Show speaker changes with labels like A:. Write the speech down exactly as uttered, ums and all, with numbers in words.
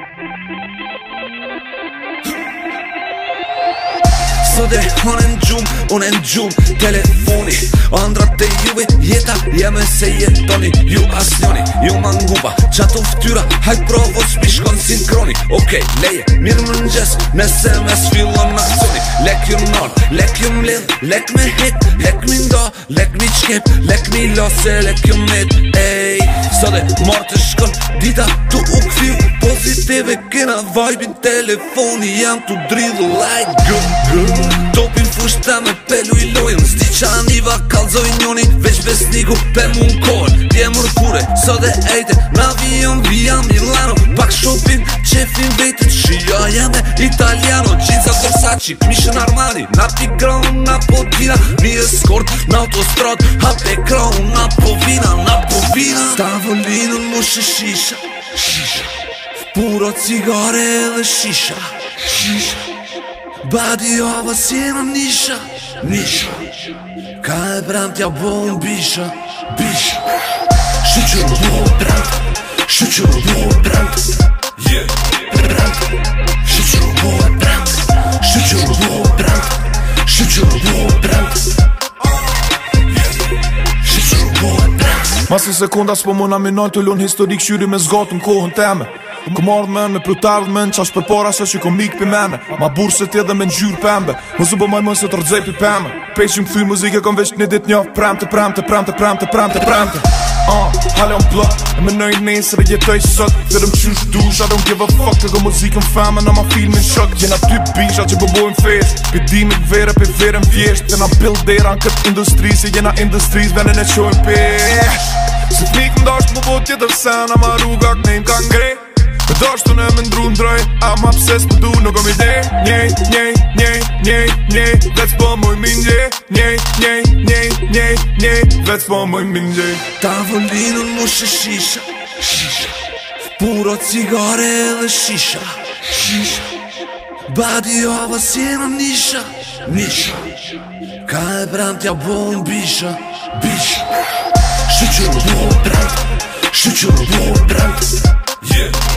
A: Sot e unë në gjumë, unë në gjumë telefoni Andrat e juve, jeta jeme se jetoni Ju as njoni, ju manguba Qato ftyra, hajt provo s'pi shkon sinkroni Okej, okay, leje, mirë më njës Nese me s'fillon akcioni Lek ju non, lek ju mlidh Lek me hek, lek mi ndo Lek mi qkep, lek mi lose Lek ju met, ej Sot e marrë të shkon, dita tu u këthiu Pozitive kena vajbin telefoni Jam tu dridhu like gëm gëm Topin fushta me pelu i lojën Zdi qa niva kalzoj njoni Veç besniku pe mun kohën Dje mërkure, sot e ejte N'avion via Milano Pak shopin, qefin vetit Shia jeme italiano Gjinza Versace, mishën Armani Na Tigran, na Podina Mi eskort, na autostrad Hap ekran, na povina, na povina Tavolinën moshe shisha Shisha Puro cigare dhe shisha Shisha Badi ova sjena nisha Nisha Ka e bram t'ja bon bisha Bisha Shuqër bo brant Shuqër bo brant Yeah Brant Shuqër bo brant Shuqër bo brant Shuqër bo brant Shuqër bo brant
B: Mas e sekunda s'po më na minoj të lun historik Shyri me zgatën kohën teme Këm ardhë men, me plutardhë men Qash për para se që kom mik për mene Ma burë se t'jedhe me n'gjyrë pembe Më zubë maj më se të rëdzej për peme Pej që më këthy muzike kom veç një dit njoh Premte, premte, premte, premte, premte, premte Uh, halon plot, e më nëjnë nesër e jetoj sot Vedëm qysh dush, I don't give a fuck Këgo muzikën feme, në ma filmin shok Jena ty bisha që bëbojnë fest Për dimit vere, për verën vjesht Jena bildera në këtë industri Se jena industris, venën e qojnë pesh Se t'nik më dasht më bot tjetër sen Ama rruga kënejmë ka ngrej Me dasht të në me ndru ndroj Ama pse s'pëdu nuk om ide Njej, njej, njej, njej, njej Vec po moj mingje Njej, njej, njej, njej, njej Vec po moj mingje
A: Tavolinën moshe shisha Shisha Puro cigare dhe shisha Shisha Badi ova sjena nisha Nisha Ka e bram t'ja bon bisha Bisha Shuqër bo brant Shuqër bo brant Yeah